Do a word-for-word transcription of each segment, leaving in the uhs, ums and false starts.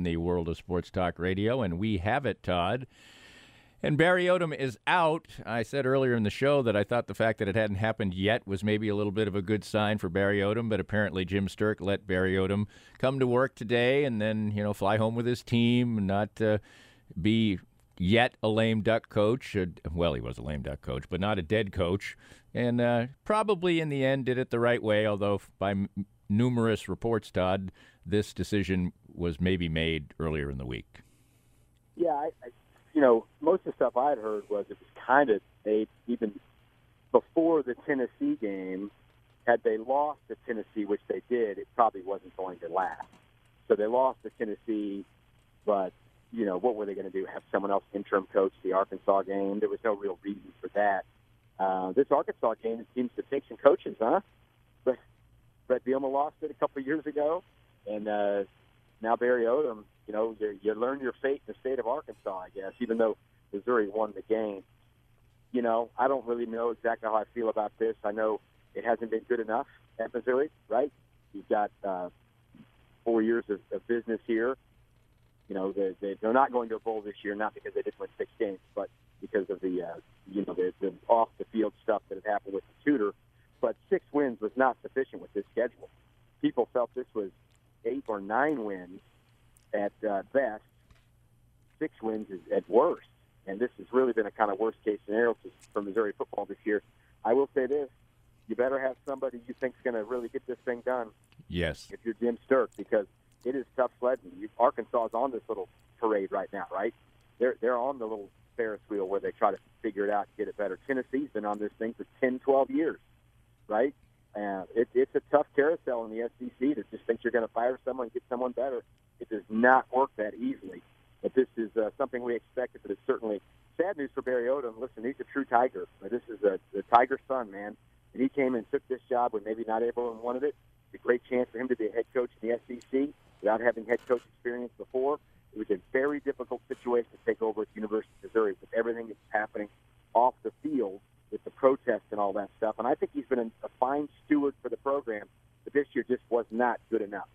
in the world of sports talk radio, and we have it, Todd. And Barry Odom is out. I said earlier in the show that I thought the fact that it hadn't happened yet was maybe a little bit of a good sign for Barry Odom, but apparently Jim Sturk let Barry Odom come to work today and then, you know, fly home with his team and not uh, be yet a lame duck coach. Uh, well, he was a lame duck coach, but not a dead coach. And uh, probably in the end did it the right way, although by m- numerous reports, Todd, this decision was maybe made earlier in the week. Yeah, I, I You know, most of the stuff I had heard was it was kind of made even before the Tennessee game. Had they lost to Tennessee, which they did, it probably wasn't going to last. So they lost to Tennessee, but, you know, what were they going to do? Have someone else interim coach the Arkansas game? There was no real reason for that. Uh, this Arkansas game, it seems to take some coaches, huh? But Brett Bielema lost it a couple of years ago, and uh, now Barry Odom, you know, you, you learn your fate in the state of Arkansas, I guess, even though Missouri won the game. You know, I don't really know exactly how I feel about this. I know it hasn't been good enough at Missouri, right? You've got uh, four years of, of business here. You know, they, they, they're not going to a bowl this year, not because they didn't win six games, but because of the, uh, you know, the, the off-the-field stuff that had happened with the tutor. But six wins was not sufficient with this schedule. People felt this was eight or nine wins at uh, best, six wins is at worst. And this has really been a kind of worst-case scenario for Missouri football this year. I will say this. You better have somebody you think is going to really get this thing done. Yes. If you're Jim Sturk, because it is tough sledding. You, Arkansas is on this little parade right now, right? They're they're on the little Ferris wheel where they try to figure it out and get it better. Tennessee's been on this thing for ten, twelve years, right? And it, it's a tough carousel in the S E C to just think you're going to fire someone and get someone better. It does not work that easily. But this is uh, something we expected, but it's certainly sad news for Barry Odom. Listen, he's a true Tiger. This is a, a Tiger son, man. And he came and took this job when maybe not everyone wanted it. It's a great chance for him to be a head coach in the S E C without having head coach experience before. It was a very difficult situation to take over at the University of Missouri with everything that's happening off the field with the protests and all that stuff. And I think he's been a, a fine steward for the program, but this year just was not good enough.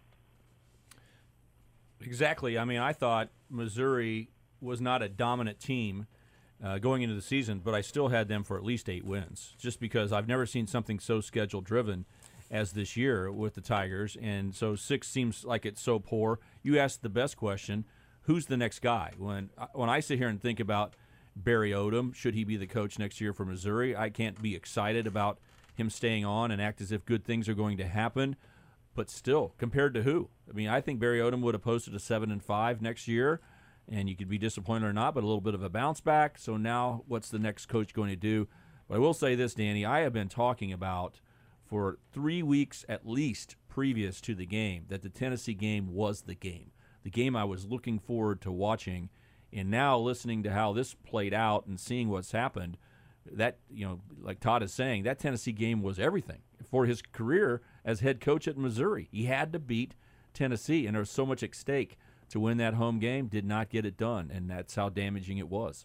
Exactly. I mean, I thought Missouri was not a dominant team uh, going into the season, but I still had them for at least eight wins, just because I've never seen something so schedule-driven as this year with the Tigers, and so six seems like it's so poor. You asked the best question, who's the next guy? When when I sit here and think about Barry Odom, should he be the coach next year for Missouri, I can't be excited about him staying on and act as if good things are going to happen. But still, compared to who? I mean, I think Barry Odom would have posted a seven and five next year, and you could be disappointed or not, but a little bit of a bounce back. So now, what's the next coach going to do? But I will say this, Danny, I have been talking about for three weeks at least previous to the game that the Tennessee game was the game, the game I was looking forward to watching. And now, listening to how this played out and seeing what's happened, that, you know, like Todd is saying, that Tennessee game was everything for his career as head coach at Missouri. He had to beat Tennessee, and there was so much at stake to win that home game, did not get it done, and that's how damaging it was.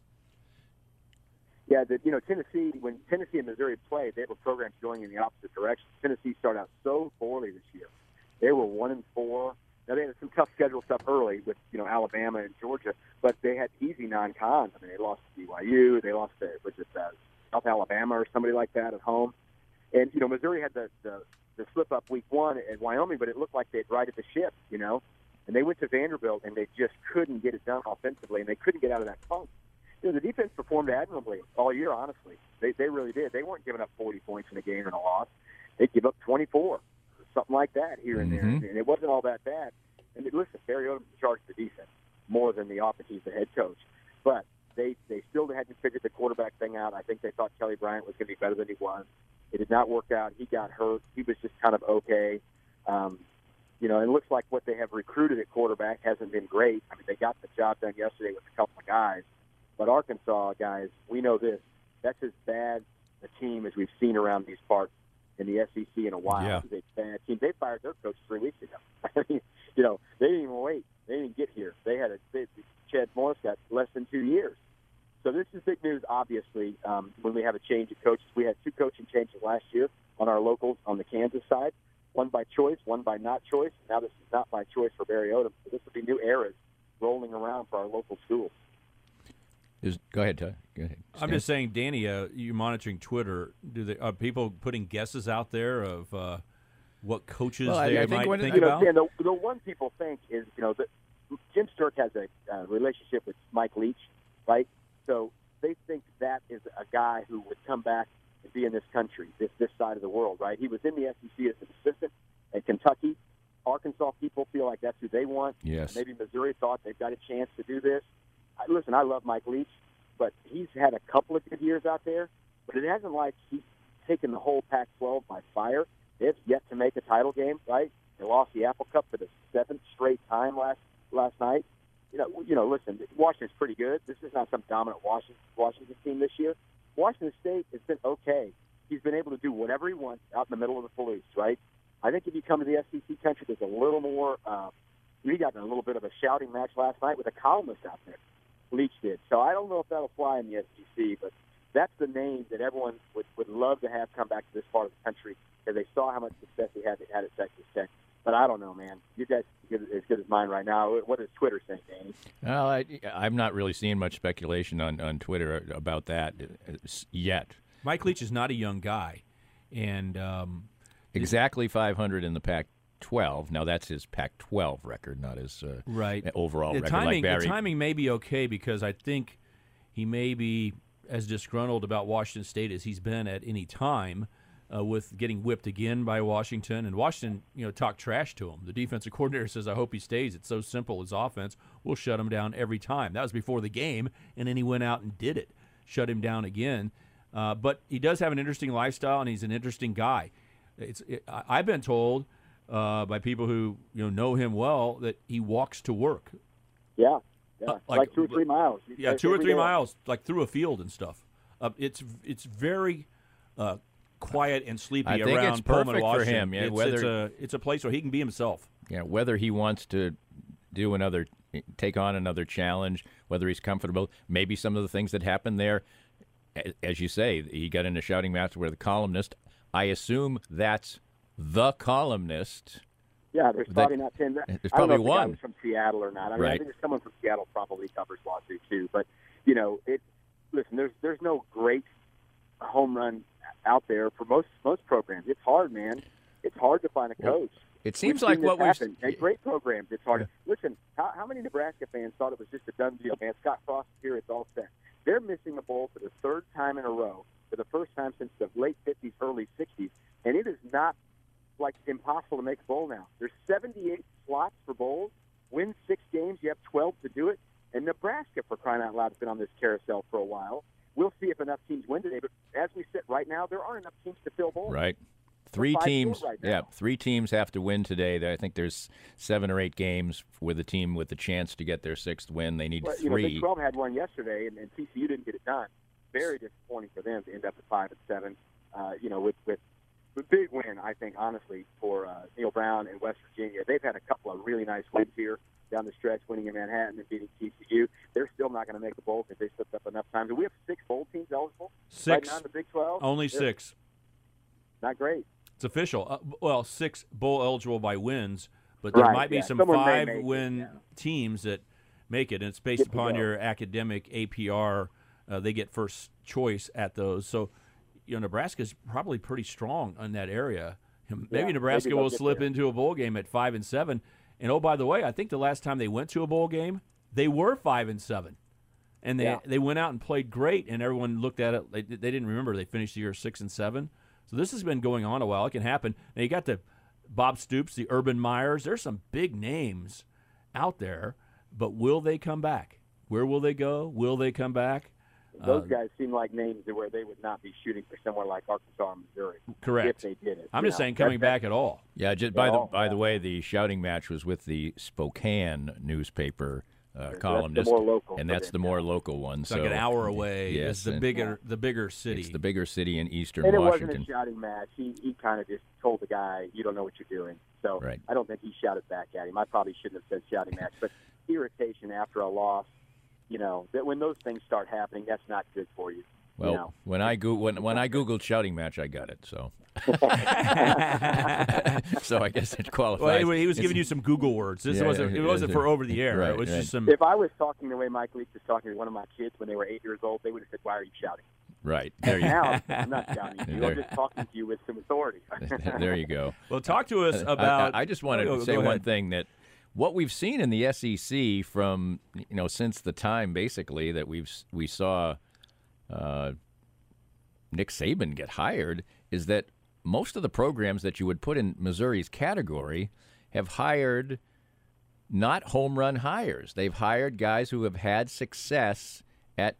Yeah, the, you know, Tennessee, when Tennessee and Missouri played, they were programs going in the opposite direction. Tennessee started out so poorly this year. They were one and four. Now, they had some tough schedule stuff early with, you know, Alabama and Georgia, but they had easy non-cons. I mean, they lost to B Y U. They lost to, was it uh, South Alabama or somebody like that at home. And, you know, Missouri had the, the, the slip-up week one at Wyoming, but it looked like they'd righted the ship, you know. And they went to Vanderbilt, and they just couldn't get it done offensively, and they couldn't get out of that funk. You know, the defense performed admirably all year, honestly. They they really did. They weren't giving up forty points in a game and a loss. They'd give up twenty-four, something like that here and Mm-hmm. there. And it wasn't all that bad. And listen, Barry Odom's in charge of the defense more than the offense. He's the head coach. But they, they still hadn't figured the quarterback thing out. I think they thought Kelly Bryant was going to be better than he was. It did not work out. He got hurt. He was just kind of okay. Um, you know, it looks like what they have recruited at quarterback hasn't been great. I mean, they got the job done yesterday with a couple of guys. But Arkansas, guys, we know this. That's as bad a team as we've seen around these parts in the S E C in a while. Yeah. It's a bad team. They fired their coach three weeks ago. I mean, you know, they didn't even wait. They didn't even get here. They had a they, Chad Morris got less than two years. So this is big news, obviously, um, when we have a change of coaches. We had two coaching changes last year on our locals on the Kansas side, one by choice, one by not choice. Now this is not by choice for Barry Odom. So this will be new eras rolling around for our local schools. Is, go ahead, Todd. Go ahead. I'm just saying, Danny, uh, you're monitoring Twitter. Do they, are people putting guesses out there of uh, what coaches well, they I, I think might when, think you know, about? Dan, the, the one people think is, you know, that Jim Sterk has a uh, relationship with Mike Leach, right? So they think that is a guy who would come back and be in this country, this this side of the world, right? He was in the S E C as an assistant at Kentucky. Arkansas people feel like that's who they want. Yes. Maybe Missouri thought they've got a chance to do this. I, listen, I love Mike Leach, but he's had a couple of good years out there, but it hasn't like he's taken the whole Pac twelve by fire. They've yet to make a title game, right? They lost the Apple Cup for the seventh straight time last last night. You know, you know. Listen, Washington's pretty good. This is not some dominant Washington Washington team this year. Washington State has been okay. He's been able to do whatever he wants out in the middle of the Palouse, right? I think if you come to the S E C country, there's a little more. Uh, we got in a little bit of a shouting match last night with a columnist out there. Leach did. So I don't know if that'll fly in the S E C, but that's the name that everyone would, would love to have come back to this part of the country because they saw how much success he had, had at Texas Tech. But I don't know, man. You guys are as good as mine right now. What does Twitter say, Danny? Well, I, I'm not really seeing much speculation on, on Twitter about that yet. Mike Leach is not a young guy, and um, exactly five hundred in the Pac twelve. Now that's his Pac twelve record, not his uh, right. overall the record. Timing, like Barry. The timing may be okay because I think he may be as disgruntled about Washington State as he's been at any time uh, with getting whipped again by Washington. And Washington, you know, talked trash to him. The defensive coordinator says, I hope he stays. It's so simple, his offense. We'll shut him down every time. That was before the game, and then he went out and did it, shut him down again. Uh, but he does have an interesting lifestyle, and he's an interesting guy. It's it, I've been told uh, by people who you know know him well that he walks to work. Yeah, yeah, uh, like, like two or three miles. Yeah, two or three miles, like through a field and stuff. Uh, it's it's very uh, quiet and sleepy I think around it's Pullman, perfect for Washington. him. Yeah, it's, whether it's a it's a place where he can be himself. Yeah, whether he wants to do another, take on another challenge, whether he's comfortable, maybe some of the things that happened there. As you say, he got in a shouting match with the columnist. I assume that's the columnist. Yeah, there's that, probably not ten. There's I don't probably know if the one guy was from Seattle or not. I mean, right. I think there's someone from Seattle probably covers lawsuit too. But you know, it. Listen, there's there's no great home run out there for most most programs. It's hard, man. It's hard to find a coach. It seems we've like seen what this we've happen. At great programs. It's hard. Yeah. Listen, how, how many Nebraska fans thought it was just a done deal, man? Scott Frost here, it's all set. They're missing a bowl for the third time in a row, for the first time since the late fifties, early sixties, and it is not like impossible to make a bowl now. There's seventy-eight slots for bowls. Win six games, you have twelve to do it. And Nebraska, for crying out loud, has been on this carousel for a while. We'll see if enough teams win today, but as we sit right now, there aren't enough teams to fill bowls. Right. Three teams, right yeah, three teams have to win today. I think there's seven or eight games with a team with a chance to get their sixth win. They need well, three. You know, Big twelve had one yesterday, and, and T C U didn't get it done. Very disappointing for them to end up at five and seven. Uh, you know, with with a big win, I think, honestly, for uh, Neil Brown and West Virginia. They've had a couple of really nice wins here down the stretch, winning in Manhattan and beating T C U. They're still not going to make the bowl because they slipped up enough times. Do we have six bowl teams eligible? Six. Right now in the Big twelve? Only They're six. Not great. It's official. Uh, well, six bowl eligible by wins, but there right, might be yeah. some it, five-win yeah. teams that make it, and it's based Get upon go. your academic A P R. Uh, they get first choice at those. So, you know, Nebraska's probably pretty strong in that area. Maybe Yeah, Nebraska maybe will get slip there. into a bowl game at five and seven. And oh, by the way, I think the last time they went to a bowl game, they were five and seven, and they Yeah. they went out and played great. And everyone looked at it; they, they didn't remember they finished the year six and seven. So this has been going on a while. It can happen. Now you got the Bob Stoops, the Urban Meyers. There's some big names out there, but will they come back? Where will they go? Will they come back? Those Uh, guys seem like names where they would not be shooting for somewhere like Arkansas or Missouri. Correct. If they did it. I'm you just know. saying coming That's- back at all. Yeah, just by the Oh, by yeah. the way, the shouting match was with the Spokane newspaper uh, that's columnist, the more local and for that's them, the more yeah. local one. It's so like an hour away. Yes, is the and- bigger the bigger city. It's the bigger city in eastern And it Washington. wasn't a shouting match. He he kind of just told the guy, "You don't know what you're doing." So Right. I don't think he shouted back at him. I probably shouldn't have said shouting match, but irritation after a loss, you know, that when those things start happening, that's not good for you. Well, you know. when I go when when I googled shouting match, I got it. So, so I guess it qualifies. Well, he, he was giving you some Google words. This Yeah, wasn't. It wasn't for over the air. right, it was right. just some. If I was talking the way Mike Leach was talking to one of my kids when they were eight years old, they would have said, "Why are you shouting?" Right there you Now I'm not shouting at you. There. I'm just talking to you with some authority. there you go. Well, talk to us I- about. I, I just wanted Go- to go say one ahead. thing, that what we've seen in the S E C from, you know, since the time basically that we've we saw uh, Nick Saban get hired, is that most of the programs that you would put in Missouri's category have hired not home run hires. They've hired guys who have had success at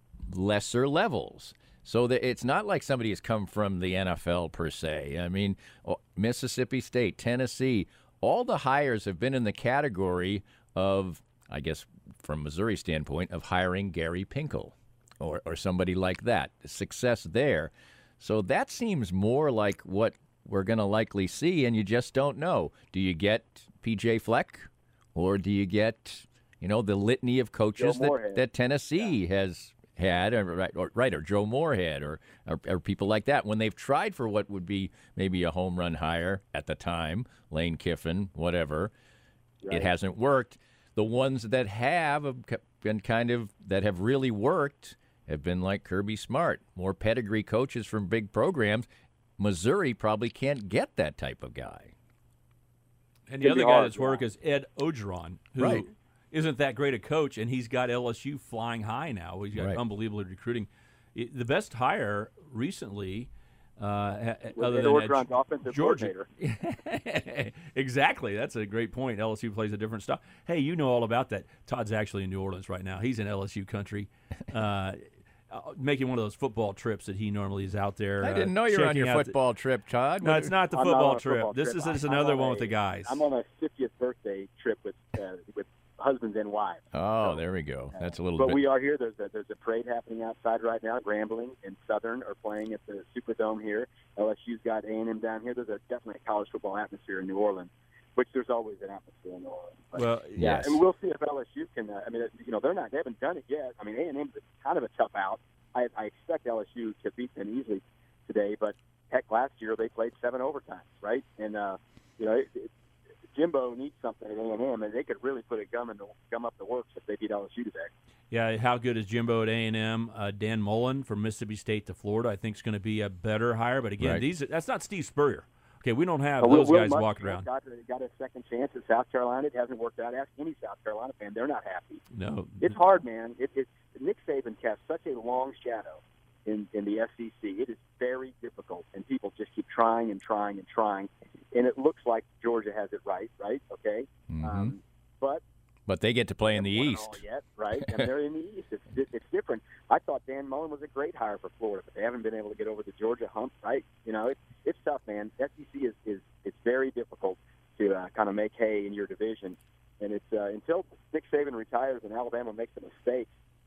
lesser levels. So that it's not like somebody has come from the N F L per se. I mean, oh, Mississippi State, Tennessee, all the hires have been in the category of, I guess, from Missouri's standpoint, of hiring Gary Pinkel or, or somebody like that. Success there. So that seems more like what we're going to likely see, and you just don't know. Do you get P J Fleck, or do you get, you know, the litany of coaches Joe that, Moorhead. that Tennessee has had, or, right, or, right, or Joe Moorhead, or, or, or people like that, when they've tried for what would be maybe a home run hire at the time, Lane Kiffin, whatever, Right. it hasn't worked. The ones that have have been kind of, that have really worked have been like Kirby Smart, more pedigree coaches from big programs. Missouri probably can't get that type of guy. And the It'd be other guy hard, that's work yeah. is Ed Ogeron, who Right. isn't that great a coach, and he's got L S U flying high now. He's got Right. unbelievable recruiting. It- the best hire recently, uh, ha- With other Ed than Orgeron's Ed- offensive Georgia. coordinator. Exactly. That's a great point. L S U plays a different style. Hey, you know all about that. Todd's actually in New Orleans right now. He's in L S U country. Uh, uh, making one of those football trips that he normally is out there. I uh, didn't know you were on shaking your out the- football trip, Todd. no, What- it's not the I'm not football on a trip. football This trip. is this is I'm another on one a- with the guys. I'm on a fiftieth birthday trip with uh, with husbands and wives. Oh, there we go. That's a little But bit. we are here. There's a there's a parade happening outside right now. Grambling and Southern are playing at the Superdome here. L S U's got A and M down here. There's a definitely a college football atmosphere in New Orleans, which there's always an atmosphere in New Orleans. But, well, yeah, yes. and we'll see if L S U can. Uh, I mean, you know, they're not. They haven't done it yet. I mean, A and M's kind of a tough out. I, I expect L S U to beat them easily today, but heck, last year they played seven overtimes, right? And uh, you know, it, it, Jimbo needs something at A and M, and they could really put a gum in the gum up the works if they beat L S U today. Yeah, how good is Jimbo at A and M? Uh, Dan Mullen from Mississippi State to Florida, I think is going to be a better hire. But again, Right. these that's not Steve Spurrier. Okay, we don't have Uh, Will- those Will guys Muschamp walking around. Got, got a second chance at South Carolina. It hasn't worked out. Ask any South Carolina fan; they're not happy. No, It's hard, man. It, it's Nick Saban casts such a long shadow in, in the S E C. It is very difficult, and people just keep trying and trying and trying. And it looks like Georgia has it right, right? Okay, Mhm. um, but but they get to play in the haven't won it East. all yet, right? And they're in the East. It's di- it's different. I thought Dan Mullen was a great hire for Florida, but they haven't been able to get over the Georgia hump, right? You know, it's it's tough, man. S E C is is it's very difficult to uh, kind of make hay in your division, and it's uh, until Nick Saban retires and Alabama makes a mistake.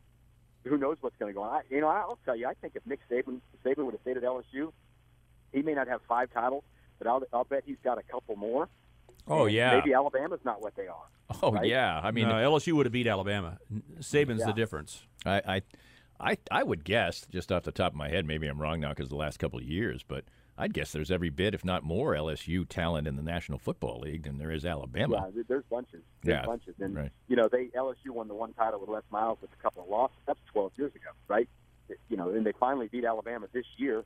Who knows what's going to go on? I, you know, I'll tell you. I think if Nick Saban Saban would have stayed at L S U, he may not have five titles, but I'll I'll bet he's got a couple more. Oh, And yeah. maybe Alabama's not what they are. Oh, right? yeah. I mean, no, L S U would have beat Alabama. Saban's Yeah. the difference. I, I, I, I would guess, just off the top of my head, maybe I'm wrong now because the last couple of years, but I'd guess there's every bit, if not more, L S U talent in the National Football League than there is Alabama. Yeah, there- there's bunches. There's Yeah, bunches. And, right. you know, they L S U won the one title with Les Miles with a couple of losses. That's twelve years ago, right? You know, and they finally beat Alabama this year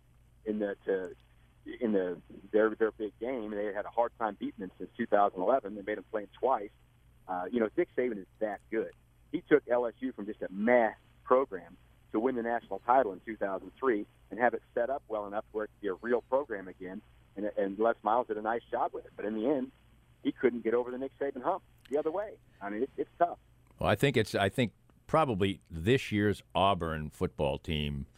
in the to, in the their their big game. They had a hard time beating them since two thousand eleven. They made them play them twice. Uh, you know, Dick Saban is that good. He took L S U from just a meh program to win the national title in two thousand three and have it set up well enough where it could be a real program again. And, and Les Miles did a nice job with it. But in the end, he couldn't get over the Nick Saban hump the other way. I mean, it, it's tough. Well, I think it's. I think probably this year's Auburn football team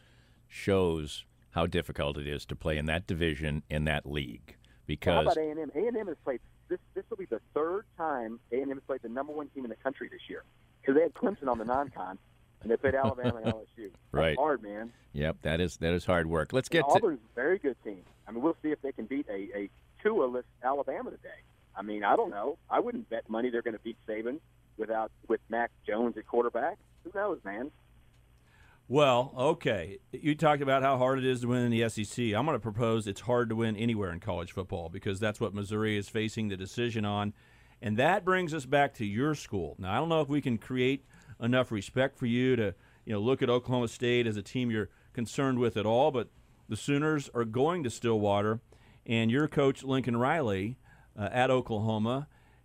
shows how difficult it is to play in that division in that league Well, how because about A and M? A and M has played this. This will be the third time A and M has played the number one team in the country this year because they had Clemson on the non-con and they played Alabama and L S U. That's Right. hard, man. yep, that is that is hard work. Let's get And to Auburn's a very good team. I mean, we'll see if they can beat a, a Tua-less Alabama today. I mean, I don't know. I wouldn't bet money they're going to beat Saban without with Mac Jones at quarterback. Who knows, man? Well, okay. You talked about how hard it is to win in the S E C. I'm going to propose it's hard to win anywhere in college football because that's what Missouri is facing the decision on. And that brings us back to your school. Now, I don't know if we can create enough respect for you to, you know, look at Oklahoma State as a team you're concerned with at all, but the Sooners are going to Stillwater, and your coach, Lincoln Riley, uh, at Oklahoma,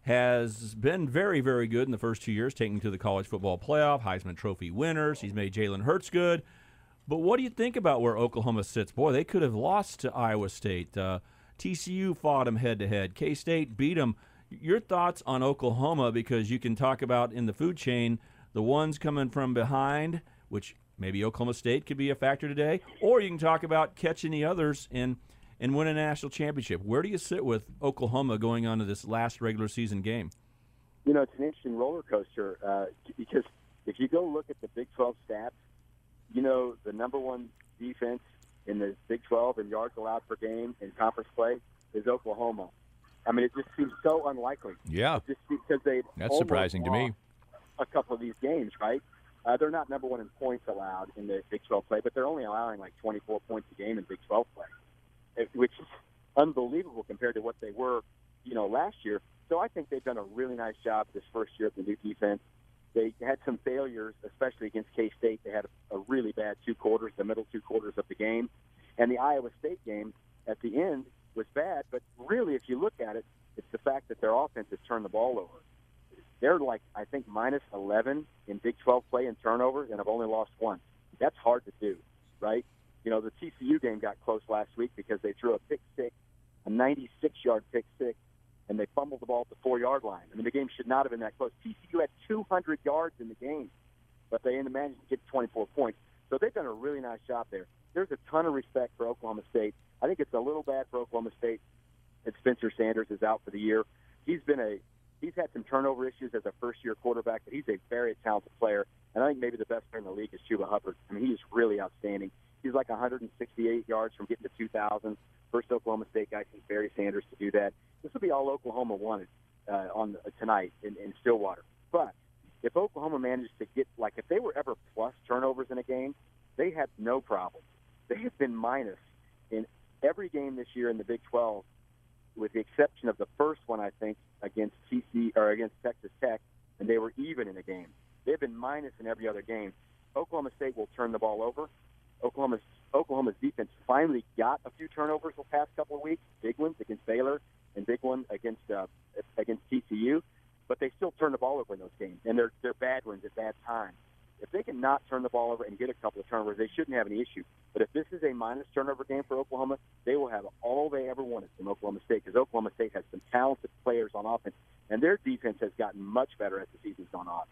has been very, very good in the first two years, taking to the college football playoff, Heisman Trophy winners. He's made Jalen Hurts good. But what do you think about where Oklahoma sits? Boy, they could have lost to Iowa State. Uh, T C U fought them head-to-head. K-State beat them. Your thoughts on Oklahoma, because you can talk about in the food chain the ones coming from behind, which maybe Oklahoma State could be a factor today, or you can talk about catching the others and and win a national championship. Where do you sit with Oklahoma going on to this last regular season game? You know, it's an interesting roller coaster uh, because if you go look at the Big twelve stats, you know, the number one defense in the Big twelve in yards allowed per game in conference play is Oklahoma. I mean, it just seems so unlikely. Yeah. Just because they That's surprising to me. A couple of these games, right? Uh, they're not number one in points allowed in the Big twelve play, but they're only allowing like twenty-four points a game in Big twelve play, which is unbelievable compared to what they were, you know, last year. So I think they've done a really nice job this first year of the new defense. They had some failures, especially against K-State. They had a, a really bad two quarters, the middle two quarters of the game. And the Iowa State game at the end was bad, but really, if you look at it, it's the fact that their offense has turned the ball over. They're like, I think, minus eleven in Big twelve play and turnovers, and have only lost once. That's hard to do, right? You know, the T C U game got close last week because they threw a pick six, a ninety-six-yard pick six, and they fumbled the ball at the four-yard line. I mean, the game should not have been that close. T C U had two hundred yards in the game, but they managed to get twenty-four points. So they've done a really nice job there. There's a ton of respect for Oklahoma State. I think it's a little bad for Oklahoma State that Spencer Sanders is out for the year. He's been a he's had some turnover issues as a first-year quarterback, but he's a very talented player. And I think maybe the best player in the league is Chuba Hubbard. I mean, he's really outstanding. He's like one hundred sixty-eight yards from getting to two thousand. First Oklahoma State guy since Barry Sanders to do that. This will be all Oklahoma wanted uh, on uh, tonight in, in Stillwater. But if Oklahoma manages to get, like, if they were ever plus turnovers in a game, they had no problem. They have been minus in every game this year in the Big twelve, with the exception of the first one, I think, against T C or against Texas Tech, and they were even in a game. They've been minus in every other game. Oklahoma State will turn the ball over. Oklahoma's Oklahoma's defense finally got a few turnovers the past couple of weeks, big ones against Baylor and big one against uh, against T C U, but they still turn the ball over in those games, and they're they're bad ones at bad times. If they can not turn the ball over and get a couple of turnovers, they shouldn't have any issue. But if this is a minus turnover game for Oklahoma, they will have all they ever wanted from Oklahoma State, because Oklahoma State has some talented players on offense, and their defense has gotten much better as the season's gone on.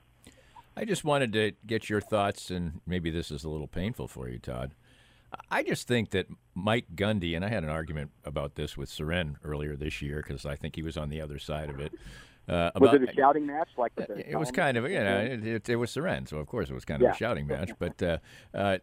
I just wanted to get your thoughts, and maybe this is a little painful for you, Todd. I just think that Mike Gundy, and I had an argument about this with Seren earlier this year because I think he was on the other side of it. Uh, was about, it a shouting match? Like with the it was kind of, you know, it, it, it was Seren, so of course it was kind of yeah. a shouting match. But uh, uh,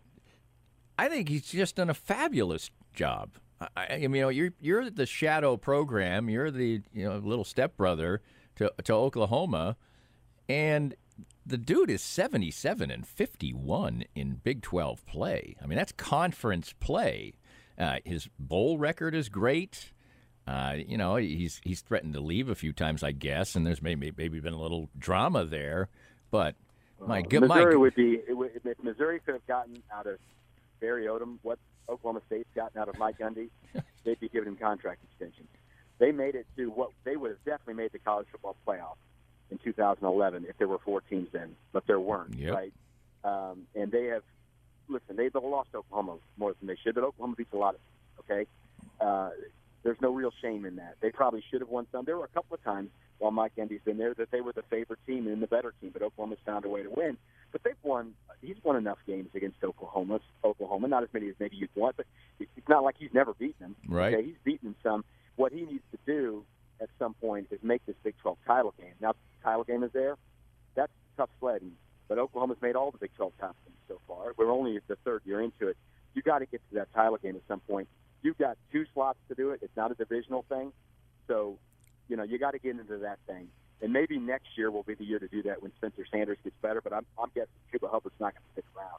I think he's just done a fabulous job. I, I mean, you know, you're you're the shadow program, you're the you know little stepbrother to to Oklahoma, and the dude is seventy-seven and fifty-one in Big twelve play. I mean, that's conference play. Uh, his bowl record is great. Uh, you know, he's he's threatened to leave a few times, I guess, and there's maybe maybe been a little drama there. But my uh, good, Missouri my, would be it would, if Missouri could have gotten out of Barry Odom what Oklahoma State's gotten out of Mike Gundy, they'd be giving him contract extensions. They made it to what they would have definitely made the college football playoff in two thousand eleven if there were four teams then, but there weren't, yep. right? Um, and they have, listen, they've lost Oklahoma more than they should, but Oklahoma beats a lot of them, okay? Uh, there's no real shame in that. They probably should have won some. There were a couple of times while Mike Gundy's been there that they were the favorite team and the better team, but Oklahoma's found a way to win. But they've won, he's won enough games against Oklahoma, Oklahoma, not as many as maybe you'd want, but it's not like he's never beaten them. Right. Okay? He's beaten them some. What he needs to do at some point is make this Big twelve title game. Now, if the title game is there, that's tough sledding. But Oklahoma's made all the Big twelve title games so far. We're only the third year into it. You got to get to that title game at some point. You've got two slots to do it. It's not a divisional thing. So, you know, you got to get into that thing. And maybe next year will be the year to do that when Spencer Sanders gets better. But I'm, I'm guessing Chuba Hubbard's not going to stick around.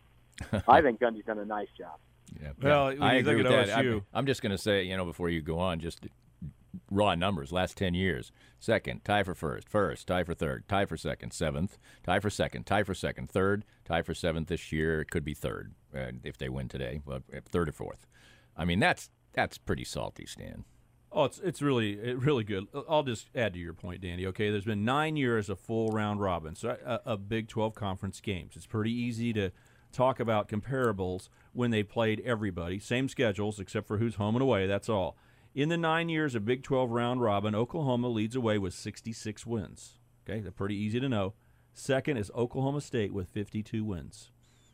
I think Gundy's done a nice job. Yeah, Well, yeah. when I you agree look with at that. O S U I'm, I'm just going to say, you know, before you go on, just raw numbers. Last ten years: second, tie for first; first, tie for third; tie for second; seventh, tie for second; tie for second; third, tie for seventh this year. It could be third uh, if they win today. Well, third or fourth. I mean, that's that's pretty salty, Stan. Oh, it's it's really it really good. I'll just add to your point, Danny. Okay, there's been nine years of full round robins, so uh, of Big twelve conference games. It's pretty easy to talk about comparables when they played everybody, same schedules except for who's home and away. That's all. In the nine years of Big twelve round robin, Oklahoma leads away with sixty-six wins. Okay, that's pretty easy to know. Second is Oklahoma State with fifty-two wins.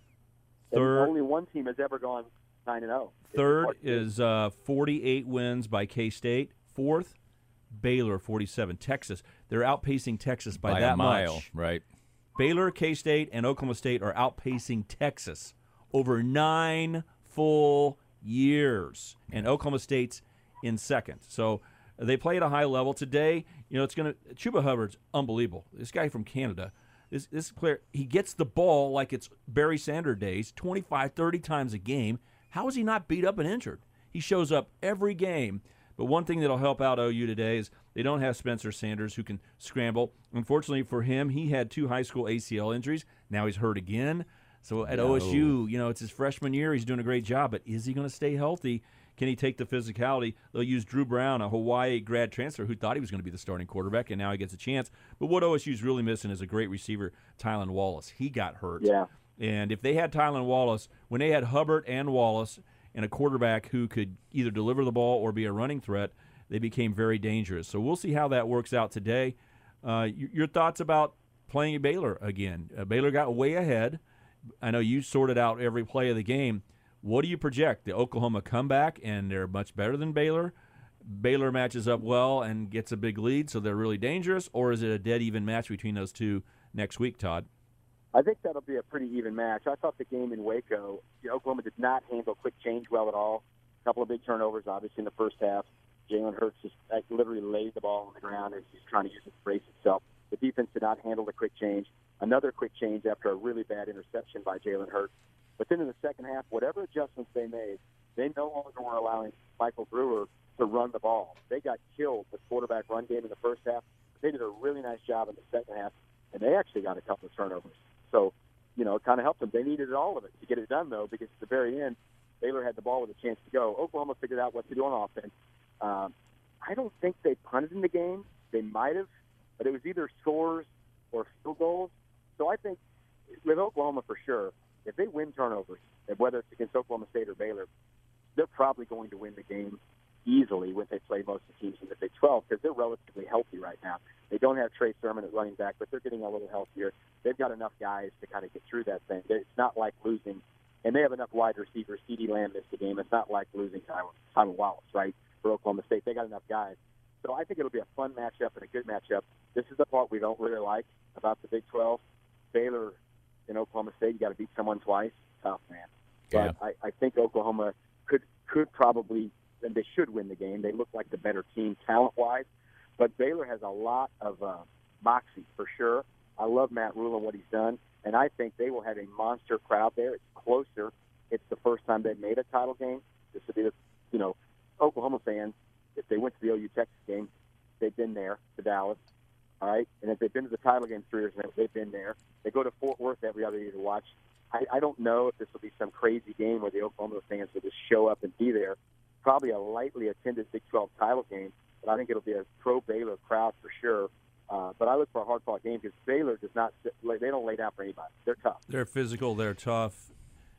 Third, and only one team has ever gone nine and zero. Third is uh, forty-eight wins by K-State. Fourth, Baylor, forty-seven. Texas, they're outpacing Texas by, by that a mile, much. Right. Baylor, K-State, and Oklahoma State are outpacing Texas over nine full years, and Oklahoma State's in second. So they play at a high level today. You know, it's going to Chuba Hubbard's unbelievable. This guy from Canada, this this player, he gets the ball like it's Barry Sanders days, twenty-five, thirty times a game. How is he not beat up and injured? He shows up every game. But one thing that'll help out O U today is they don't have Spencer Sanders who can scramble. Unfortunately for him, he had two high school A C L injuries. Now he's hurt again. So at No. O S U, you know, it's his freshman year. He's doing a great job. But is he going to stay healthy? Can he take the physicality? They'll use Drew Brown, a Hawaii grad transfer who thought he was going to be the starting quarterback, and now he gets a chance. But what O S U's really missing is a great receiver, Tylan Wallace. He got hurt. Yeah. And if they had Tylan Wallace, when they had Hubbard and Wallace and a quarterback who could either deliver the ball or be a running threat, they became very dangerous. So we'll see how that works out today. Uh, your, your thoughts about playing Baylor again? Uh, Baylor got way ahead. I know you sorted out every play of the game. What do you project? The Oklahoma comeback, and they're much better than Baylor? Baylor matches up well and gets a big lead, so they're really dangerous? Or is it a dead even match between those two next week, Todd? I think that'll be a pretty even match. I thought the game in Waco, you know, Oklahoma did not handle quick change well at all. A couple of big turnovers, obviously, in the first half. Jalen Hurts just like, literally laid the ball on the ground as he's trying to use it to brace itself. The defense did not handle the quick change. Another quick change after a really bad interception by Jalen Hurts. But then in the second half, whatever adjustments they made, they no longer were allowing Michael Brewer to run the ball. They got killed with quarterback run game in the first half. They did a really nice job in the second half, and they actually got a couple of turnovers. So, you know, it kind of helped them. They needed all of it to get it done, though, because at the very end, Baylor had the ball with a chance to go. Oklahoma figured out what to do on offense. Um, I don't think they punted in the game. They might have, but it was either scores or field goals. So I think with Oklahoma for sure, if they win turnovers, whether it's against Oklahoma State or Baylor, they're probably going to win the game easily when they play most of the teams in the Big twelve because they're relatively healthy right now. They don't have Trey Sermon at running back, but they're getting a little healthier. They've got enough guys to kind of get through that thing. It's not like losing, and they have enough wide receivers. CeeDee Lamb missed the game. It's not like losing Simon Wallace, right, for Oklahoma State. They got enough guys. So I think it'll be a fun matchup and a good matchup. This is the part we don't really like about the Big twelve. Baylor and Oklahoma State, you got to beat someone twice. Tough, man. But Yeah. I, I think Oklahoma could could probably, and they should win the game. They look like the better team talent-wise. But Baylor has a lot of uh, moxie for sure. I love Matt Rule and what he's done, and I think they will have a monster crowd there. It's closer. It's the first time they've made a title game. This would be the, you know, Oklahoma fans, if they went to the O U Texas game, they've been there to Dallas, all right? And if they've been to the title game three years ago, they've been there. They go to Fort Worth every other year to watch. I, I don't know if this will be some crazy game where the Oklahoma fans will just show up and be there. Probably a lightly attended Big twelve title game, but I think it'll be a pro-Baylor crowd for sure. Uh, but I look for a hard-fought game because Baylor does not – they don't lay down for anybody. They're tough. They're physical. They're tough.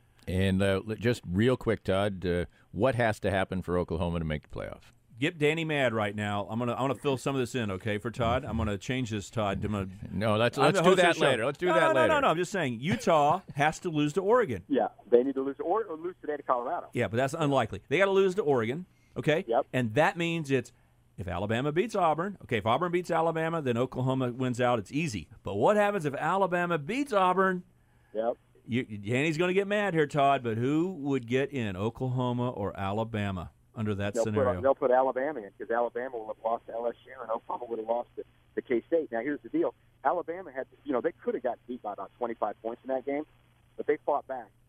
And uh, just real quick, Todd, uh, what has to happen for Oklahoma to make the playoff? Get Danny mad right now. I'm gonna I'm gonna fill some of this in, okay, for Todd. I'm gonna change this, Todd. I'm gonna, No, let's I'm let's the do host of that the show. later. Let's do no, that no, later. No, no, no. I'm just saying Utah has to lose to Oregon. Yeah, they need to lose or, or lose today to Colorado. Yeah, but that's unlikely. They got to lose to Oregon, okay? Yep. And that means it's if Alabama beats Auburn, okay, if Auburn beats Alabama, then Oklahoma wins out. It's easy. But what happens if Alabama beats Auburn? Yep. You, Danny's going to get mad here, Todd, but who would get in, Oklahoma or Alabama under that They'll scenario? put, they'll put Alabama in because Alabama will have lost to L S U and Oklahoma would have lost to, to K-State. Now, here's the deal. Alabama had, you know, they could have got beat by about twenty-five points in that game, but they fought back.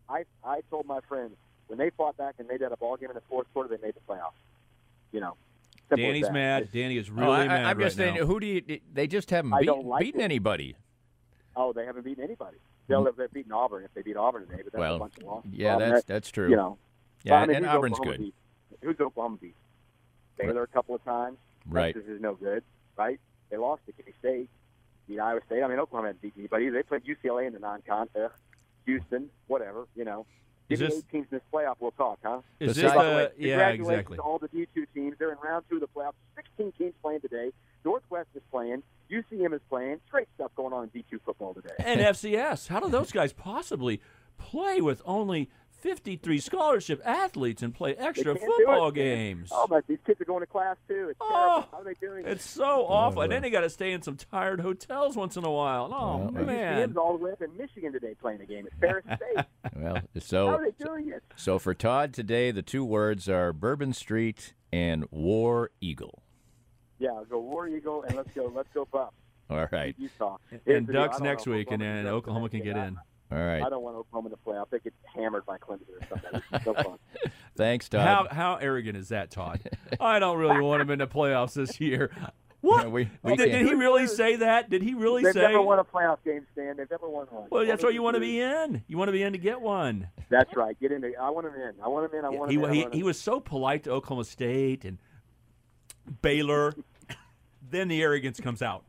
I I told my friends when they fought back and made that a ball game in the fourth quarter, they made the playoffs. You know, simple as Danny's that. mad. It's- Danny is really Oh, I, mad I'm right just saying, now. who do you? They just haven't I beat, don't like beaten it. anybody. Oh, they haven't beaten anybody. They'll have they've beaten Auburn if they beat Auburn today, but that's Well, a bunch of losses. yeah, Auburn, that's that- that's true. You know, yeah, well, I mean, and who's Auburn's Oklahoma good, Beat? Who's Oklahoma beat? Baylor a couple of times. right? Texas is no good, right? They lost to Kenny State, beat Iowa State. I mean, Oklahoma hadn't beat anybody. They played U C L A in the non-contest, Houston, whatever. You know, give Is me this- eight teams in this playoff, we'll talk, huh? Is Besides- this By the way, the, yeah, congratulations exactly. to all the D two teams. They're in round two of the playoffs. sixteen teams playing today. Northwest is playing. U C M is playing. It's great stuff going on in D two football today. And F C S. How do those guys possibly play with only fifty-three scholarship athletes and play extra can't do football it. games? Oh, but these kids are going to class too. It's Oh, terrible. How are they doing it? It's so awful. And then they got to stay in some tired hotels once in a while. Oh, Well, U C man. M's all the way up in Michigan today playing a game at Ferris State. Well, How so are they doing it? so for Todd today, the two words are Bourbon Street and War Eagle. Yeah, I'll go War Eagle and let's go. Let's go Buffs. All right, Utah. Here's And the deal. Ducks I don't know next if week, and Oklahoma then can Oklahoma can get in. all I right. don't want Oklahoma in the playoffs. They get hammered by Clemson or something. It's so fun. Thanks, Todd. How how arrogant is that, Todd? I don't really want him in the playoffs this year. What? Yeah, we- we did, did can't- he really say that? Did he really They've say? never won a playoff game, Stan. They've never won one. Well, that's All why they you can want to do be is- in. You want to be in to get one. That's right. Get in. there. I want him in. I want him in. I want He, him in. I he, want he him was so polite to Oklahoma State and Baylor. Then the arrogance comes out.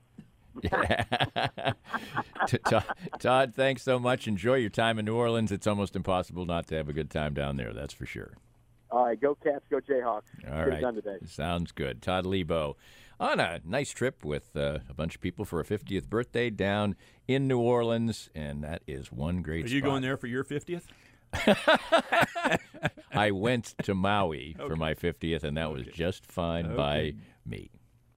T- Todd, Todd, thanks so much. Enjoy your time in New Orleans. It's almost impossible not to have a good time down there. That's for sure. All right, go Cats, go Jayhawks. All Get it right. done today. Sounds good. Todd Lebo on a nice trip with uh, a bunch of people for a fiftieth birthday down in New Orleans, and that is one great Are you spot. going there for your fiftieth? I went to Maui for Okay. my fiftieth, and that was just fine by Okay. me.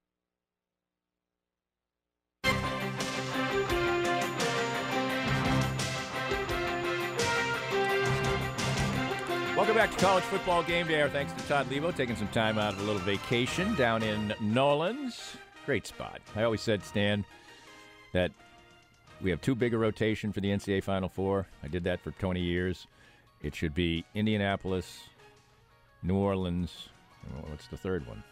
Welcome back to College Football Game Day. Our thanks to Todd Lebo, taking some time out of a little vacation down in Nolans. Great spot. I always said, Stan, that we have too big a rotation for the N C double A Final Four. I did that for twenty years. It should be Indianapolis, New Orleans. Well, what's the third one?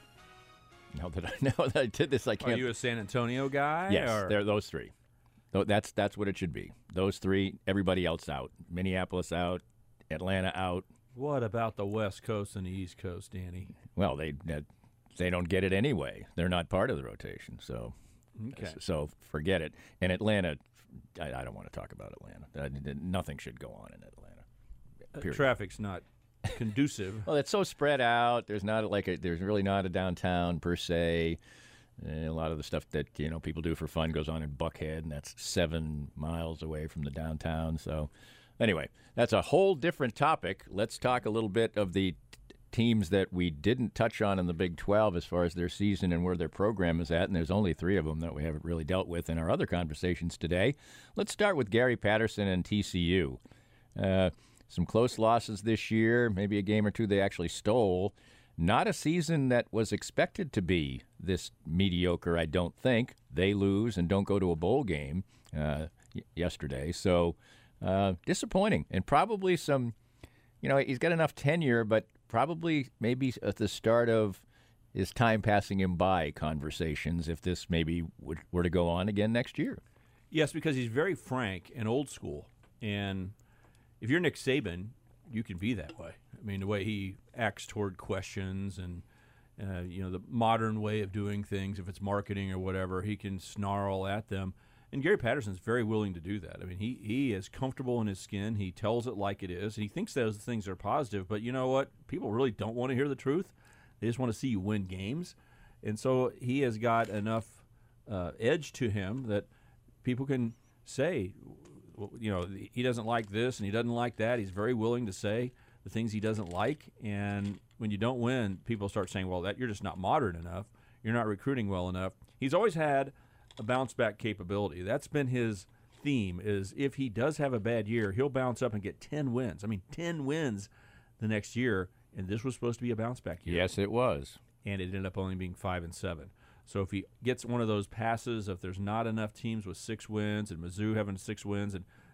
Now that I know that I did this, I Are can't. you a San Antonio guy? Yes, or? they're those three. Tho- That's that's what it should be. Those three. Everybody else out. Minneapolis out. Atlanta out. What about the West Coast and the East Coast, Danny? Well, they that- they don't get it anyway. They're not part of the rotation. So Okay. so forget it. And Atlanta, I, I don't want to talk about Atlanta. Uh, nothing should go on in Atlanta. Uh, Period. traffic's not conducive. Well, it's so spread out. There's not like a, there's really not a downtown per se. And a lot of the stuff that you know people do for fun goes on in Buckhead, and that's seven miles away from the downtown. So, anyway, that's a whole different topic. Let's talk a little bit of the t- teams that we didn't touch on in the Big twelve as far as their season and where their program is at. And there's only three of them that we haven't really dealt with in our other conversations today. Let's start with Gary Patterson and T C U. Uh, some close losses this year, maybe a game or two they actually stole. Not a season that was expected to be this mediocre, I don't think. They lose and don't go to a bowl game uh, y- yesterday. So uh, disappointing. And probably some, you know, he's got enough tenure, but probably maybe at the start of his time passing him by conversations if this maybe would, were to go on again next year. Yes, because he's very frank and old school. And if you're Nick Saban, you can be that way. I mean, the way he acts toward questions and, uh, you know, the modern way of doing things, if it's marketing or whatever, he can snarl at them. And Gary Patterson's very willing to do that. I mean, he, he is comfortable in his skin. He tells it like it is. He thinks those things are positive. But you know what? People really don't want to hear the truth. They just want to see you win games. And so he has got enough uh, edge to him that people can say, you know, he doesn't like this and he doesn't like that. He's very willing to say the things he doesn't like. And when you don't win, people start saying, well, that you're just not modern enough. You're not recruiting well enough. He's always had a bounce back capability. That's been his theme, is if he does have a bad year, he'll bounce up and get ten wins. I mean, ten wins the next year, and this was supposed to be a bounce back year. Yes, it was. And it ended up only being five and seven. So if he gets one of those passes, if there's not enough teams with six wins and Mizzou having six wins and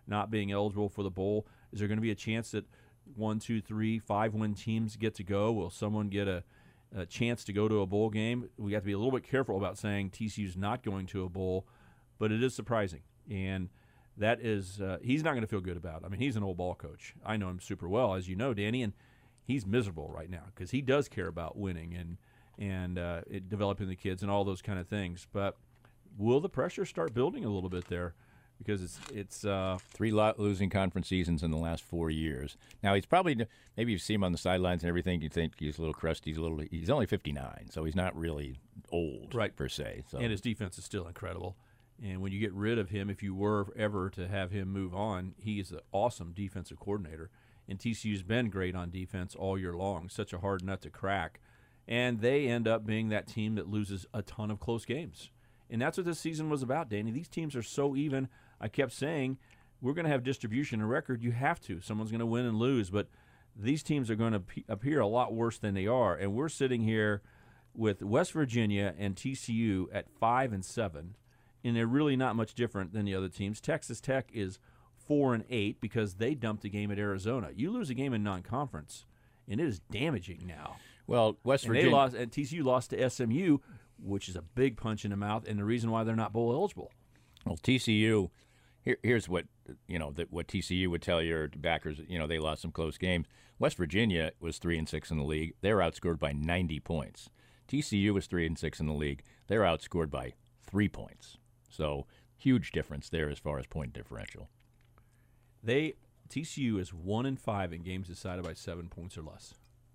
not being eligible for the bowl. Is there going to be a chance that one, two, three, five-win teams get to go? Will someone get a, a chance to go to a bowl game? We have to be a little bit careful about saying T C U's not going to a bowl, but it is surprising. And that is uh, – he's not going to feel good about it. I mean, he's an old ball coach. I know him super well, as you know, Danny, and he's miserable right now because he does care about winning and, and uh, it, developing the kids and all those kind of things. But will the pressure start building a little bit there? Because it's it's uh, three lot losing conference seasons in the last four years. Now he's probably maybe you see him on the sidelines and everything. You think he's a little crusty. He's a little. He's only fifty-nine, so he's not really old, right, per se. So. And his defense is still incredible. And when you get rid of him, if you were ever to have him move on, he is an awesome defensive coordinator. And T C U's been great on defense all year long. Such a hard nut to crack, and they end up being that team that loses a ton of close games. And that's what this season was about, Danny. These teams are so even. I kept saying, we're going to have distribution and record. You have to. Someone's going to win and lose. But these teams are going to p- appear a lot worse than they are. And we're sitting here with West Virginia and T C U at five and seven, and they're really not much different than the other teams. Texas Tech is four and eight because they dumped a game at Arizona. You lose a game in non-conference, and it is damaging now. Well, West and Virginia they lost, and T C U lost to S M U, which is a big punch in the mouth, and the reason why they're not bowl eligible. Well, T C U. Here, here's what you know that what T C U would tell your backers. You know they lost some close games. West Virginia was three and six in the league. They're outscored by ninety points. T C U was three and six in the league. They're outscored by three points. So huge difference there as far as point differential. They T C U is one and five in games decided by seven points or less.